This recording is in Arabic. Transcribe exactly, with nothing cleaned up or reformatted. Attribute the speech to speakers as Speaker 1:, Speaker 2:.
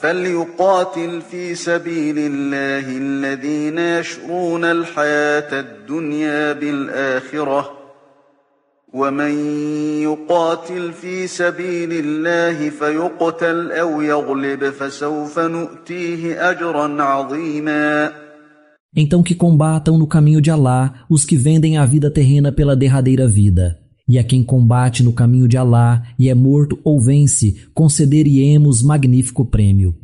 Speaker 1: فليقاتل في سبيل الله الذين يشرون الحياة الدنيا بالآخرة ومن يقاتل في سبيل الله فيقتل أو يغلب فسوف نؤتيه أجرا عظيما.
Speaker 2: Então que combatam no caminho de Alá os que vendem a vida terrena pela derradeira vida. E a quem combate no caminho de Alá e é morto ou vence, concederemos magnífico prêmio.